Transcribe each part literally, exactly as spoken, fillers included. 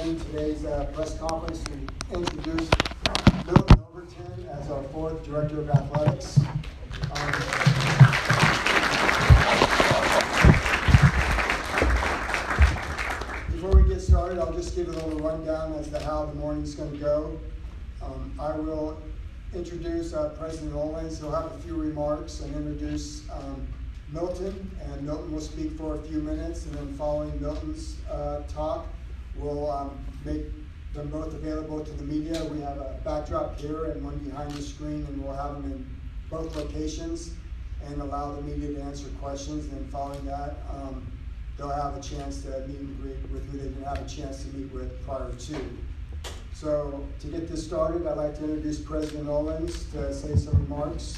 joining today's uh, press conference to introduce Milton Overton as our fourth Director of Athletics. Um, before we get started, I'll just give a little rundown as to how the morning's going to go. Um, I will introduce uh, President Owens. He'll have a few remarks and introduce um, Milton, and Milton will speak for a few minutes, and then following Milton's uh, talk, we'll um, make them both available to the media. We have a backdrop here and one behind the screen, and we'll have them in both locations and allow the media to answer questions. And following that, um, they'll have a chance to meet and greet with who they didn't have a chance to meet with prior to. So to get this started, I'd like to introduce President Owens to say some remarks.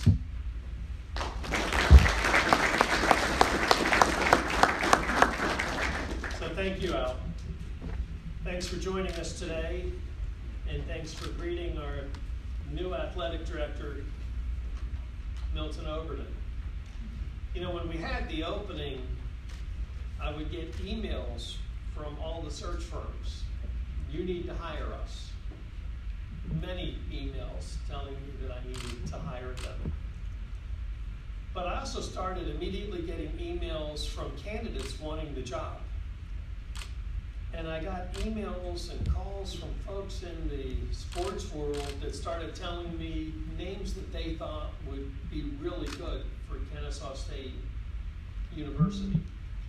So thank you, Al. Thanks for joining us today, and thanks for greeting our new athletic director, Milton Overton. You know, when we had the opening, I would get emails from all the search firms. You need to hire us. Many emails telling me that I needed to hire them. But I also started immediately getting emails from candidates wanting the job. And I got emails and calls from folks in the sports world that started telling me names that they thought would be really good for Kennesaw State University.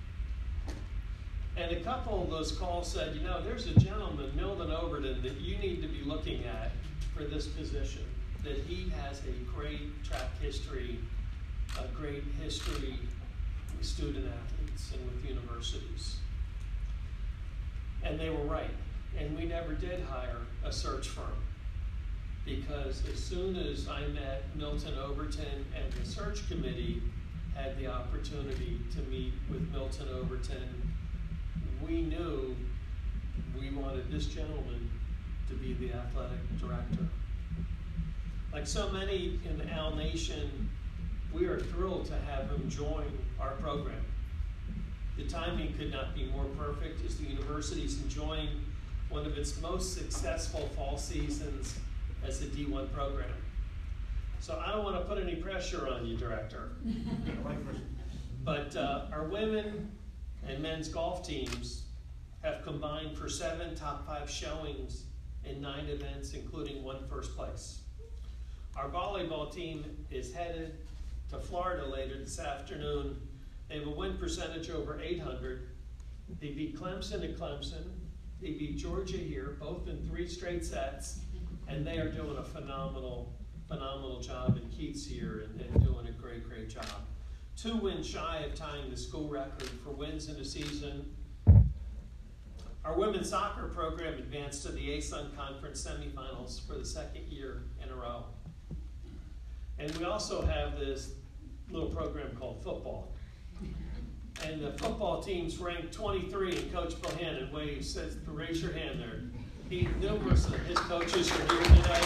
And a couple of those calls said, you know, there's a gentleman, Milton Overton, that you need to be looking at for this position, that he has a great track history, a great history with student athletes and with universities. And they were right. And we never did hire a search firm, because as soon as I met Milton Overton and the search committee had the opportunity to meet with Milton Overton, we knew we wanted this gentleman to be the athletic director. Like so many in the Al Nation, we are thrilled to have him join our program. The timing could not be more perfect as the university's enjoying one of its most successful fall seasons as a D one program. So I don't want to put any pressure on you, Director. But uh, our women and men's golf teams have combined for seven top five showings in nine events, including one first place. Our volleyball team is headed to Florida later this afternoon. They have a win percentage over eight hundred. They beat Clemson at Clemson. They beat Georgia here, both in three straight sets, and they are doing a phenomenal, phenomenal job in Keats here and, and doing a great, great job. Two wins shy of tying the school record for wins in a season. Our women's soccer program advanced to the A S U N Conference semifinals for the second year in a row. And we also have this little program called football. And the football team's ranked twenty-three, and Coach Bohannon waves, says, raise your hand there. He, numerous of his coaches are here today.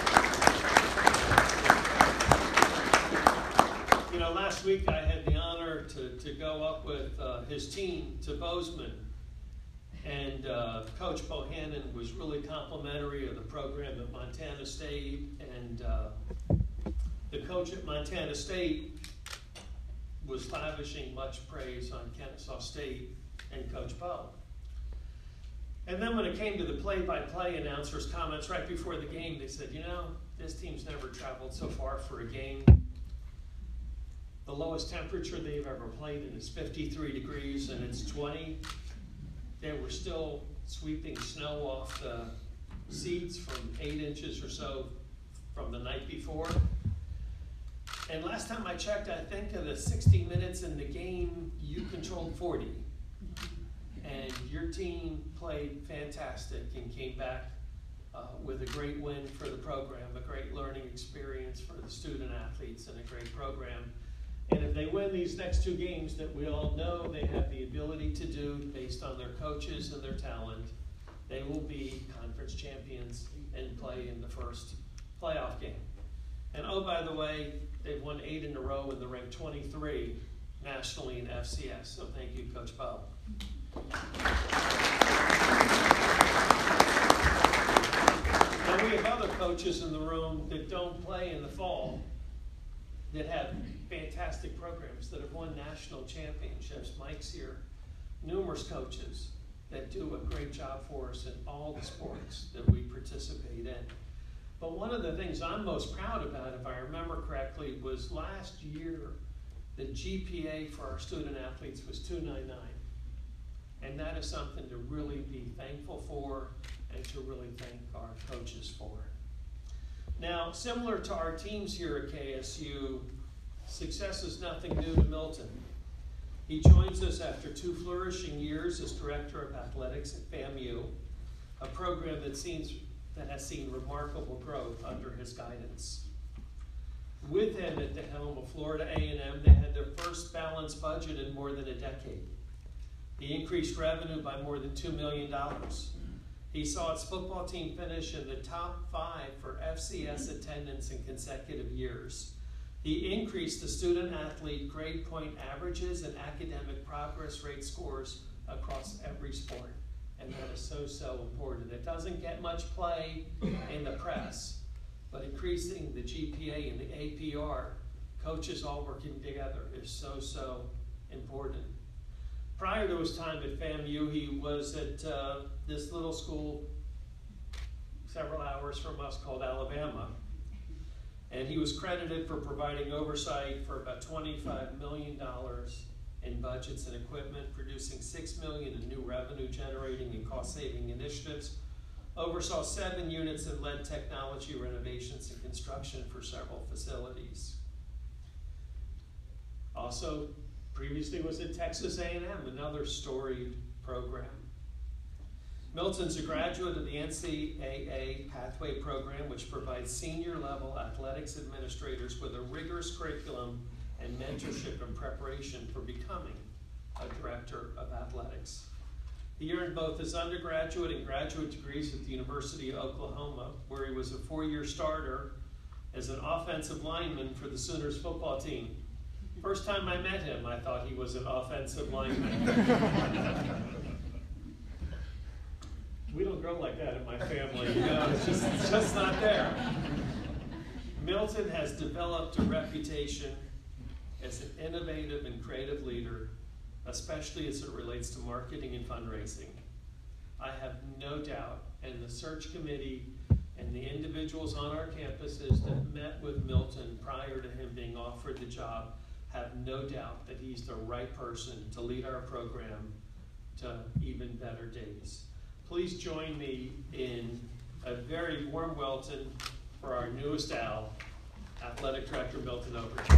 You know, last week I had the honor to, to go up with uh, his team to Bozeman. And uh, Coach Bohannon was really complimentary of the program at Montana State. And uh, the coach at Montana State was lavishing much praise on Kennesaw State and Coach Bo. And then when it came to the play-by-play announcer's comments right before the game, they said, you know, this team's never traveled so far for a game. The lowest temperature they've ever played in is fifty-three degrees, and it's twenty. They were still sweeping snow off the seats from eight inches or so from the night before. And last time I checked, I think of the sixty minutes in the game, you controlled forty. And your team played fantastic and came back uh, with a great win for the program, a great learning experience for the student athletes, and a great program. And if they win these next two games that we all know they have the ability to do based on their coaches and their talent, they will be conference champions and play in the first playoff game. And oh, by the way, they've won eight in a row and they're ranked twenty-three nationally in F C S. So thank you, Coach Bo. coaches in the room that don't play in the fall that have fantastic programs that have won national championships. Mike's here. Numerous coaches that do a great job for us in all the sports that we participate in. But one of the things I'm most proud about, if I remember correctly, was last year the G P A for our student athletes was two ninety-nine. And that is something to really be thankful for and to really thank our coaches for. Now, similar to our teams here at K S U, success is nothing new to Milton. He joins us after two flourishing years as Director of Athletics at FAMU, a program that, seems, that has seen remarkable growth under his guidance. With him at the helm of Florida A and M, they had their first balanced budget in more than a decade. He increased revenue by more than two million dollars. He saw its football team finish in the top five for F C S attendance in consecutive years. He increased the student-athlete grade point averages and academic progress rate scores across every sport. And that is so, so important. It doesn't get much play in the press, but increasing the G P A and the A P R, coaches all working together, is so, so important. Prior to his time at FAMU, he was at uh, this little school several hours from us called Alabama. And he was credited for providing oversight for about twenty-five million dollars in budgets and equipment, producing six million dollars in new revenue generating and cost-saving initiatives, oversaw seven units and led technology renovations and construction for several facilities. Also, previously was at Texas A and M, another storied program. Milton's a graduate of the N C double A Pathway Program, which provides senior-level athletics administrators with a rigorous curriculum and mentorship in preparation for becoming a director of athletics. He earned both his undergraduate and graduate degrees at the University of Oklahoma, where he was a four-year starter as an offensive lineman for the Sooners football team. First time I met him, I thought he was an offensive lineman. We don't grow like that in my family, you know, it's just, it's just not there. Milton has developed a reputation as an innovative and creative leader, especially as it relates to marketing and fundraising. I have no doubt, and the search committee and the individuals on our campuses that met with Milton prior to him being offered the job have no doubt that he's the right person to lead our program to even better days. Please join me in a very warm welcome for our newest Al, Athletic Director Milton Overton.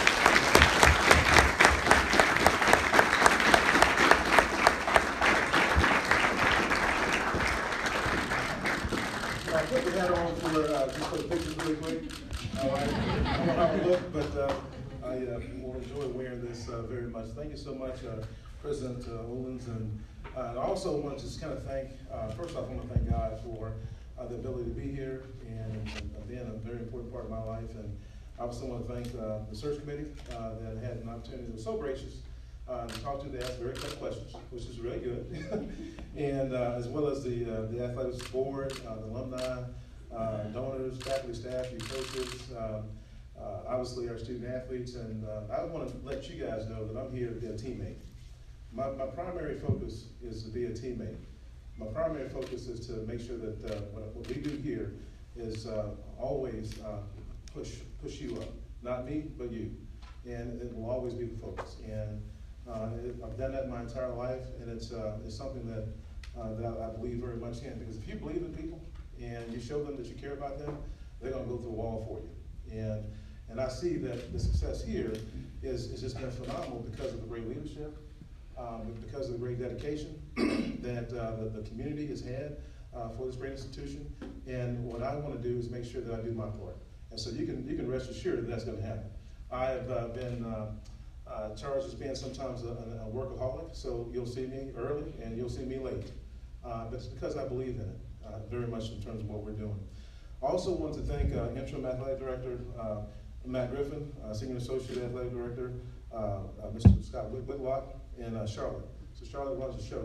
I put the hat on for uh, just for the pictures really quick. Uh, I, I don't know how I look, but uh, I uh, will enjoy wearing this uh, very much. Thank you so much, uh, President uh, Olens, and uh, I also want to just kind of thank. Uh, first off, I want to thank God for uh, the ability to be here and, and being a very important part of my life. And I also want to thank uh, the search committee uh, that had an opportunity. They were so gracious uh, to talk to. They asked very tough questions, which is really good. And uh, as well as the uh, the athletics board, uh, the alumni, uh, donors, faculty, staff, you coaches, um, uh, obviously our student athletes, and uh, I want to let you guys know that I'm here to be a teammate. My, my primary focus is to be a teammate. My primary focus is to make sure that uh, what, what we do here is uh, always uh, push push you up, not me, but you, and it will always be the focus. And uh, it, I've done that my entire life, and it's uh, it's something that uh, that I, I believe very much in. Because if you believe in people and you show them that you care about them, they're going to go through a wall for you. And and I see that the success here is is just been phenomenal because of the great leadership. Um, because of the great dedication that uh, the, the community has had uh, for this great institution, and what I want to do is make sure that I do my part. And so you can you can rest assured that that's going to happen. I have uh, been uh, uh, charged as being sometimes a, a workaholic, so you'll see me early and you'll see me late. Uh, but it's because I believe in it uh, very much in terms of what we're doing. I also want to thank uh, Interim Athletic Director uh, Matt Griffin, uh, Senior Associate Athletic Director uh, uh, Mister Scott Whitlock, and uh, Charlotte. So Charlotte runs the show.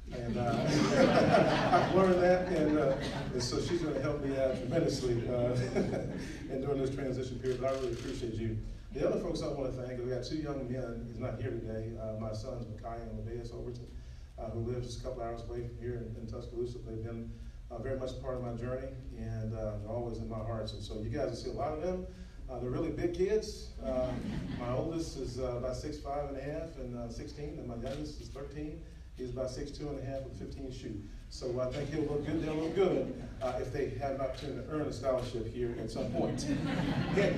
And uh, I've learned that, and, uh, and so she's going to help me out tremendously uh, and during this transition period. But I really appreciate you. The other folks I want to thank, we got two young men. He's not here today. Uh, my sons, Micaiah and Levias Overton, uh, who live just a couple hours away from here in, in Tuscaloosa. They've been uh, very much a part of my journey, and uh, they're always in my hearts. And so you guys will see a lot of them. Uh, they're really big kids. Uh, my oldest is uh, about six five and a half and uh, sixteen, and my youngest is thirteen. He's about six two and a half with fifteen shoe. So I think he'll look good. They'll look good uh, if they have an opportunity to earn a scholarship here at some point. Yet,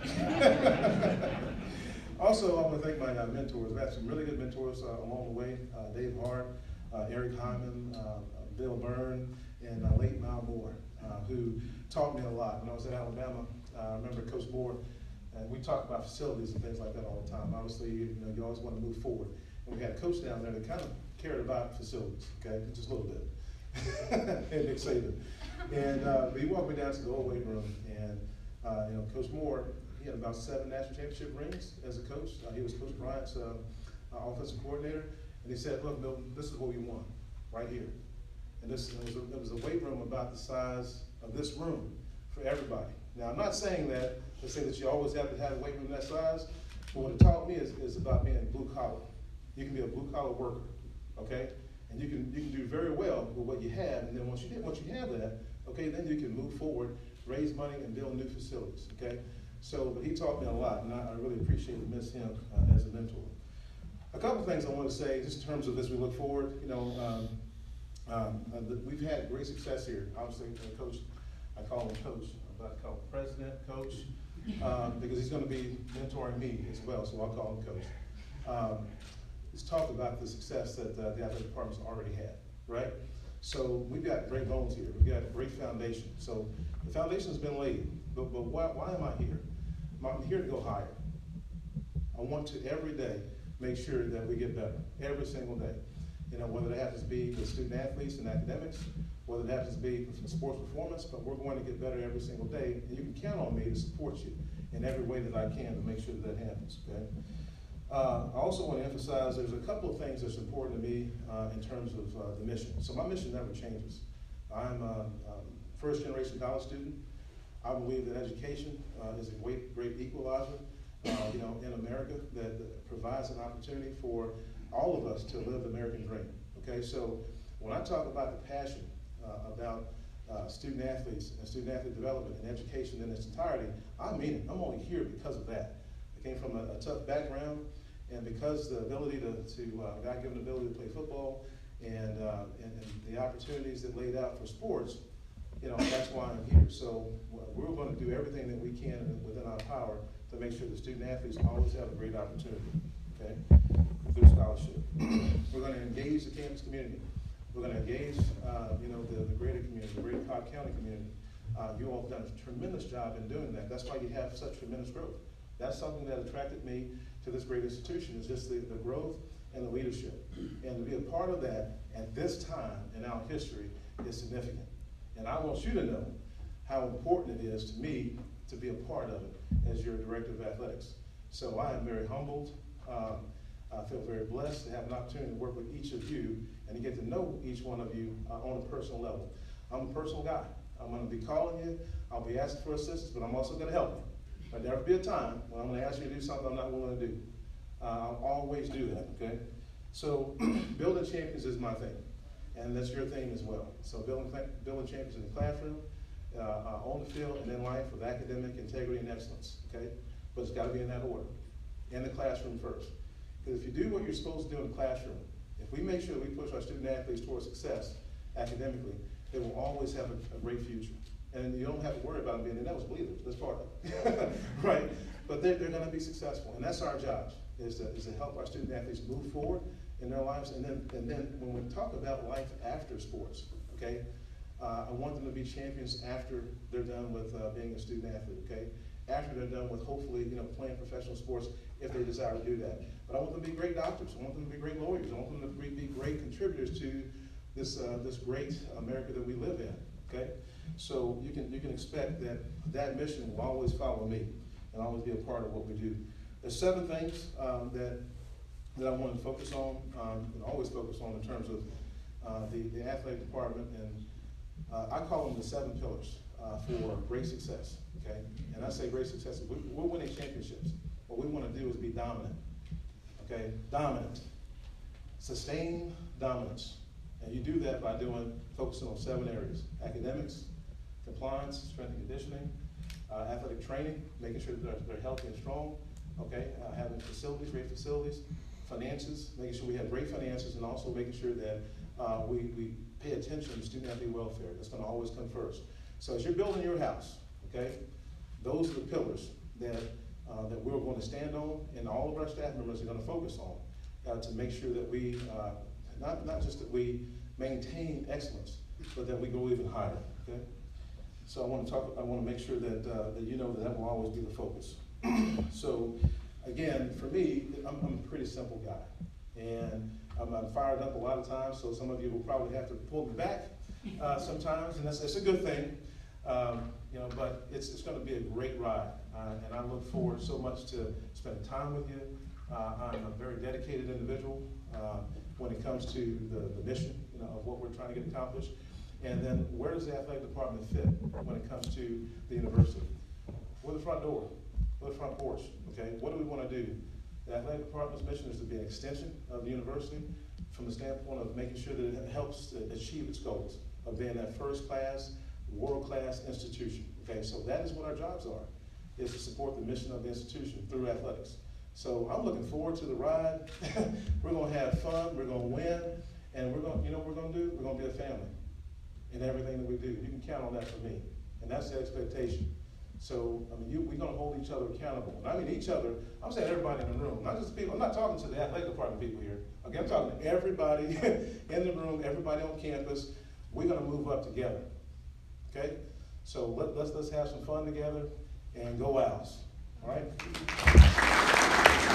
yet. Also, I want to thank my uh, mentors. I've had some really good mentors uh, along the way. Uh, Dave Hart, uh, Eric Hyman, uh, Bill Byrne, and uh, late Mal Moore, uh, who taught me a lot. When I was at Alabama, uh, I remember Coach Moore, and we talked about facilities and things like that all the time. Obviously, you know, you always want to move forward. And we had a coach down there that kind of cared about facilities, okay, just a little bit. And Nick Saban. And uh, he walked me down to the old weight room, and uh, you know, Coach Moore, he had about seven national championship rings as a coach. Uh, he was Coach Bryant's uh, uh, offensive coordinator, and he said, "Look, Milton, this is what we want, right here." And this it was, a, it was a weight room about the size of this room for everybody. Now, I'm not saying that to say that you always have to have a weight room that size, but what it taught me is, is about being blue collar. You can be a blue collar worker, okay? And you can you can do very well with what you have, and then once you get once you have that, okay, then you can move forward, raise money, and build new facilities, okay? So, but he taught me a lot, and I, I really appreciate and miss him uh, as a mentor. A couple things I want to say, just in terms of as we look forward, you know, um, um, uh, the, we've had great success here. Obviously, uh, Coach, I call him Coach, I'm about to call him President, Coach, um, because he's going to be mentoring me as well, so I'll call him Coach. Um, Let's talk about the success that uh, the athletic department's already had, right? So we've got great bones here. We've got a great foundation. So the foundation's been laid, but, but why, why am I here? I'm here to go higher. I want to every day make sure that we get better, every single day. You know, whether it happens to be with student athletes and academics, whether it happens to be with sports performance, but we're going to get better every single day, and you can count on me to support you in every way that I can to make sure that that happens, okay? Uh, I also want to emphasize there's a couple of things that's important to me uh, in terms of uh, the mission. So my mission never changes. I'm a um, first generation college student. I believe that education uh, is a great, great equalizer uh, you know, in America that, that provides an opportunity for all of us to live the American dream. Okay, so when I talk about the passion uh, about uh, student athletes and student athlete development and education in its entirety, I mean it. I'm only here because of that. I came from a, a tough background. And because the ability to, to uh, God-given ability to play football and, uh, and, and the opportunities that laid out for sports, you know, that's why I'm here. So we're going to do everything that we can within our power to make sure the student athletes always have a great opportunity, okay, through scholarship. We're going to engage the campus community. We're going to engage, uh, you know, the, the greater community, the greater Cobb County community. Uh, you all have done a tremendous job in doing that. That's why you have such tremendous growth. That's something that attracted me to this great institution, is just the, the growth and the leadership. And to be a part of that at this time in our history is significant. And I want you to know how important it is to me to be a part of it as your director of athletics. So I am very humbled. Um, I feel very blessed to have an opportunity to work with each of you and to get to know each one of you uh, on a personal level. I'm a personal guy. I'm going to be calling you. I'll be asking for assistance, but I'm also going to help you. There'll never be a time when I'm going to ask you to do something I'm not willing to do. Uh, I'll always do that, okay? So building champions is my thing, and that's your thing as well. So building, building champions in the classroom, uh, uh, on the field, and in life with academic integrity and excellence, okay? But it's got to be in that order, in the classroom first. Because if you do what you're supposed to do in the classroom, if we make sure that we push our student athletes towards success academically, they will always have a, a great future. And you don't have to worry about them being the nose bleeders. That's part of it, right? But they're, they're going to be successful, and that's our job, is to, is to help our student athletes move forward in their lives. And then, and then when we talk about life after sports, okay, uh, I want them to be champions after they're done with uh, being a student athlete, okay? After they're done with hopefully, you know, playing professional sports if they desire to do that. But I want them to be great doctors. I want them to be great lawyers. I want them to be great contributors to this uh, this great America that we live in, okay? So you can you can expect that that mission will always follow me and always be a part of what we do. There's seven things um, that that I want to focus on um, and always focus on in terms of uh, the, the athletic department, and uh, I call them the seven pillars uh, for great success, okay? And I say great success, we, we're winning championships. What we want to do is be dominant, okay? Dominant. Sustain dominance. And you do that by doing, focusing on seven areas: academics, compliance, strength and conditioning, uh, athletic training, making sure that they're, they're healthy and strong, okay? Uh, having facilities, great facilities, finances, making sure we have great finances, and also making sure that uh, we, we pay attention to student athlete welfare. That's going to always come first. So as you're building your house, okay, those are the pillars that, uh, that we're going to stand on, and all of our staff members are going to focus on uh, to make sure that we, uh, not, not just that we maintain excellence, but that we go even higher, okay? So I want to talk, I want to make sure that, uh, that you know that that will always be the focus. So again, for me, I'm, I'm a pretty simple guy, and I'm, I'm fired up a lot of times, so some of you will probably have to pull me back uh, sometimes, and that's, that's a good thing, um, you know, but it's, it's going to be a great ride, uh, and I look forward so much to spending time with you. Uh, I'm a very dedicated individual uh, when it comes to the, the mission, you know, of what we're trying to get accomplished. And then where does the athletic department fit when it comes to the university? We're the front door, we're the front porch, okay? What do we want to do? The athletic department's mission is to be an extension of the university from the standpoint of making sure that it helps to achieve its goals of being that first class, world-class institution, okay? So that is what our jobs are, is to support the mission of the institution through athletics. So I'm looking forward to the ride. We're gonna have fun, we're gonna win, and we're gonna, you know what we're gonna do? We're gonna be a family in everything that we do. You can count on that from me, and that's the expectation. So, I mean, you, we're gonna hold each other accountable. And I mean each other, I'm saying everybody in the room, not just the people, I'm not talking to the athletic department people here. Okay, I'm talking to everybody in the room, everybody on campus. We're gonna move up together, okay? So let, let's, let's have some fun together and go Owls, all right?